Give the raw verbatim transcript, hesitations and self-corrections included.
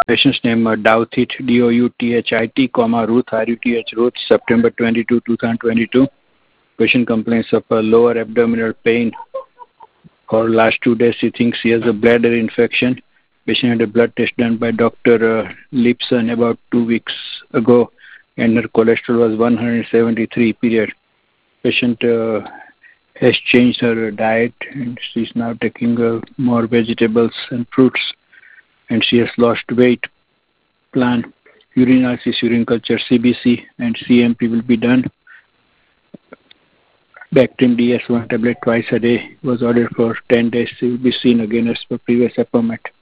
Patient's name uh, Douthit, D O U T H I T, comma, Ruth, R U T H, Ruth, September twenty-second, twenty twenty-two. Patient complains of a lower abdominal pain. For last two days, she thinks she has a bladder infection. Patient had a blood test done by Doctor Uh, Lipson about two weeks ago, and her cholesterol was one hundred seventy-three, period. Patient uh, has changed her diet, and she's now taking uh, more vegetables and fruits, and she has lost weight. Plan urinalysis, urine culture, C B C, and C M P will be done. Bactrim D S one tablet twice a day was ordered for ten days. She will be seen again as per previous appointment.